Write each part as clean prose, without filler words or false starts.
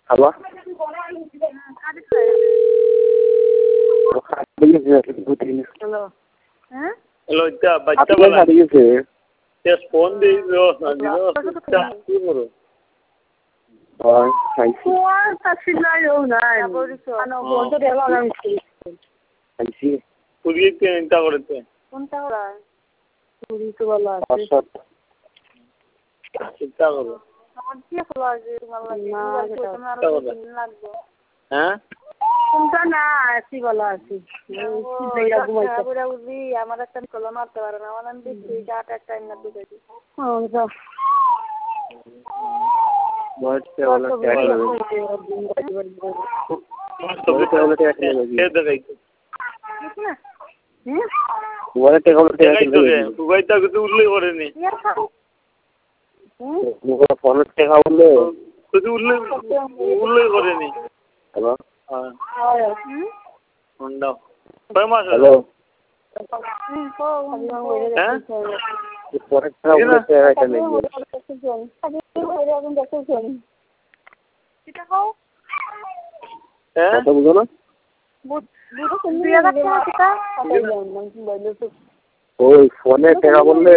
hello hello হ্যাঁ hello এটা বাচ্চা বলা গেছে শেষ ফোন দিয়ে দিও না দিও কি করো খাইছি খাইছি পুরিয়ে চিন্তা করতে কোনটা ওরা পুরি তো ভালো আছে চিন্তা করো আমার কি ভালো আছে তোমার লাগে তোমার লাগবে হ্যাঁ কোনটা না আছি ভালো আছি বুঝি আমার একটা কলম মারতে পারে না আমার আমি দেখছি একটা টাইম না দিতেছি উল্লেখ করেনি ফোনের টাকা বললে উল্লেখ করেনি হ্যালো হ্যালো পরের টাকা বললে টাকা নেই কথা বুঝো না ওই ফোনের টাকা বললে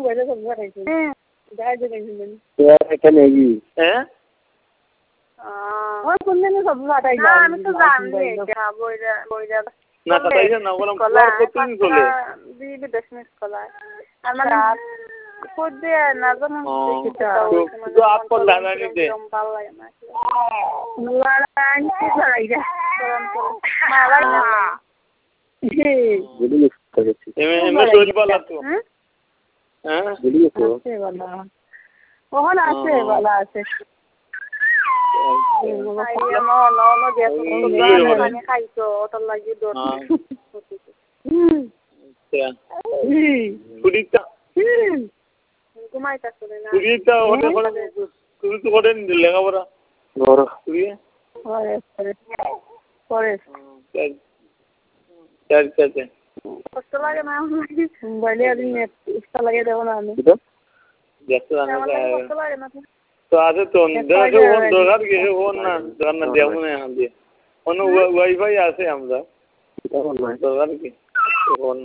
এখানে হ্যাঁ আমি তো জানি না কাটাইছে না বললাম কতদিন চলে বিদেশ মিস কলায় আর মানে কোড দিয়ে না জানো তো আপন লাগানি দে ভালো লাগে না লাগানি লাগাই দে মারা না জি বলি করেছি এমএ চোরি পালা তো হ্যাঁ বলি তো আছে বালা ওহন আছে বালা আছে খাইছো ওটার লাগি দৌড় ঘুমাইতেছো না লেখাপড়া কষ্ট লাগে না মোবাইলে নেট ইচ্ছা লাগে দেবো না আমি কষ্ট লাগে না তো আছে তো দরকার কিছু ফোন না দরকার না দেবো না এখন দিয়ে অন্য ওয়াইফাই আছে আমরা দরকার কি ফোন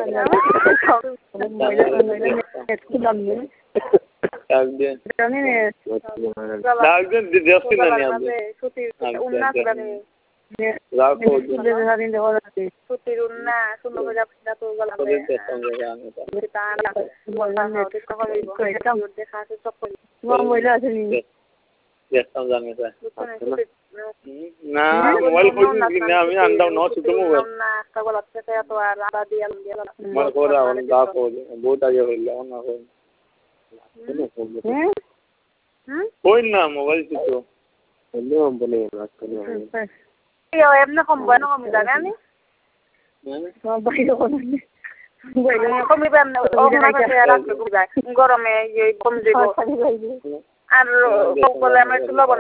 না মোবাইল কইছি না আমি আন্দাও ন ছোট মোবাইল না একটা গলার থেকে এত আর আদা দিয়ে আমার করে আমার দা করে বহুত আগে হইল না হয় কই না মোবাইল ছোট বললে বলে রাখতে এমনি কম বানো কম জায়গা নি গরমে কম দিব আর সকলে আমি একটু লবণ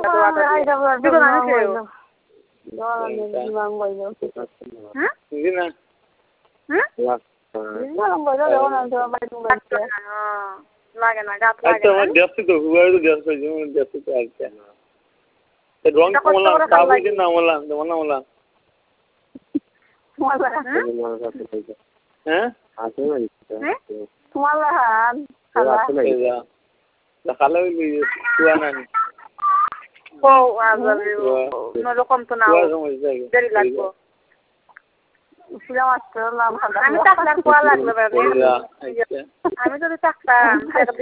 লাগে না গাছ লাগে রং কমলা কাবুই না মোলা মোলা মোলা হ্যাঁ খালা নানি রকম তো না দেরি লাগবো আমি থাকলাম কোয়া লাগলো আমি যদি থাকতাম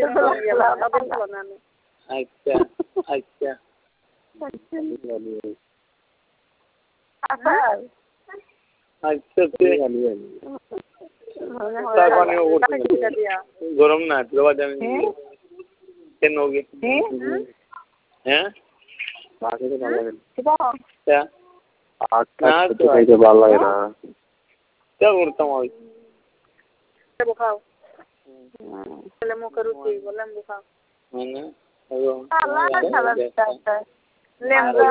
আচ্ছা আচ্ছা আচ্ছা গরম না কেন হোগি হ্যাঁ ভালো লাগে না क्या करता हूँ बुखाओ मुखर रुचि बोले बुखाओ লেম্বু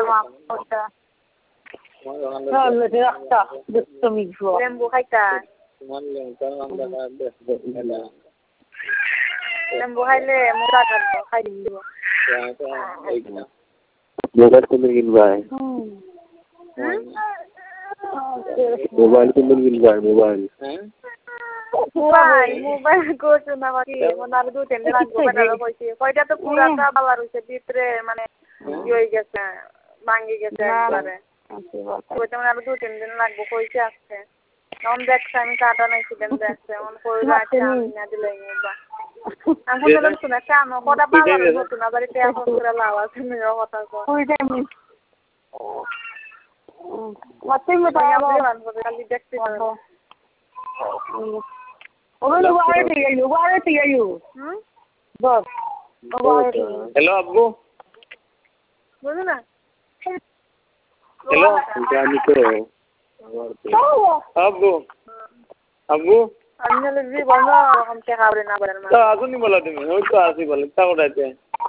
খাইতা লেম্বু খাইলে মোটা থাকবো খাই দিব মোবাইল কোন কিনবাই মোবাইল কোন কিনবাই মোবাইল মোবাইল করছো না বাকি মনে 2-3 দিন লাগবে টাকা কইছি কয়টা তো পুরাটা বালা রইছে ভিতরে মানে হয়ে গেছে ভাঙি গেছে একবারে কইতে মানে 2-3 দিন লাগবে কইছে আসছে নাম দেখছ আমি কাটা নাই ছিলেন দেখছে অন কই রাখছে আমি না দিলাই মোবাইল আমি বললাম শুনে কেন কটা বালা রইছে না বাড়িতে এখন করে লাওয়া তুমি কথা কই কইটা আমি মতে মতে আমি দেখতে हेलो अब्बू बोलो ना हेलो জানি তো अब्बू अब्बू আমি লিখবি বলো हम के खाबरे ना बरन তা আসুনি বলা তুমি ওই তো আসি বলে তা কোথায়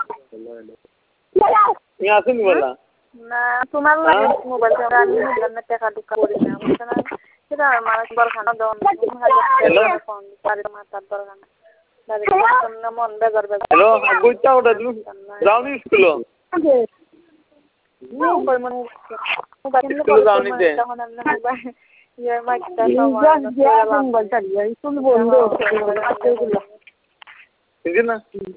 তুমি আসুনি বলা না তোমার লাগে মোবাইল তে আমি মোবাইল में টাকা ঢুকা করি না বুঝছ না সেটা মানুষ দরখানা দাও ফোন পারে মাতার দরখানা দাদা মন বেজার বেজার हेलो अब्बू তা কোথায় তুমি যাওনি স্কুল মোবাইল মনে মোবাইল যাওনি তে তখন আমরা মোবাইল ইয়ে মাইকটা সবাই মোবাইলটা দিয়ে স্কুল বন্ধ ঠিক না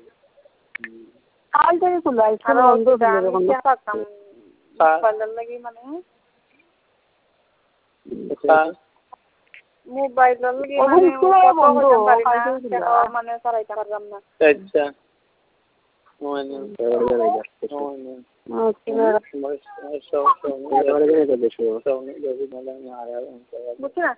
কাল থেকে খুলা স্কুল বন্ধ ছিল কি করতাম মোবাইল লাগি মানে মোবাইল লাগি মানে বন্ধ মানে সারাইতে পারলাম না আচ্ছা মানে বুঝছো না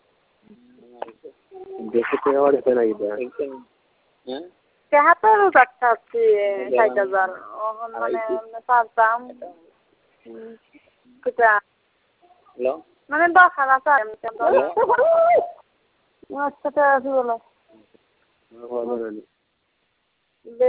দেখে কেমন হতে লাগি হ্যাঁ তেহাত্তর টাকা আছে ৬০,০০০ ওখান মানে পারতাম কিটা হ্যালো মানে 10,000 আছে আচ্ছা ঠিক আছে বলো